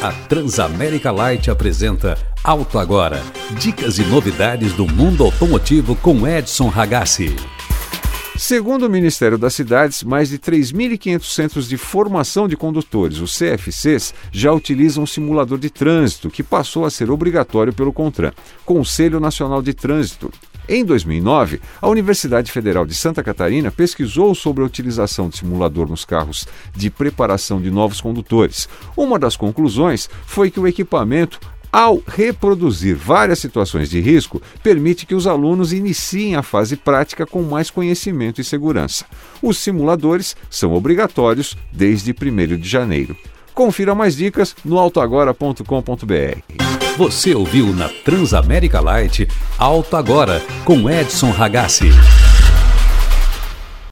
A Transamérica Light apresenta Auto Agora. Dicas e novidades do mundo automotivo com Edson Ragazzi. Segundo o Ministério das Cidades, mais de 3.500 centros de formação de condutores, os CFCs, já utilizam um simulador de trânsito, que passou a ser obrigatório pelo CONTRAN, Conselho Nacional de Trânsito. Em 2009, a Universidade Federal de Santa Catarina pesquisou sobre a utilização de simulador nos carros de preparação de novos condutores. Uma das conclusões foi que o equipamento, ao reproduzir várias situações de risco, permite que os alunos iniciem a fase prática com mais conhecimento e segurança. Os simuladores são obrigatórios desde 1º de janeiro. Confira mais dicas no autoagora.com.br. Você ouviu na Transamérica Light Auto Agora com Edson Ragazzi.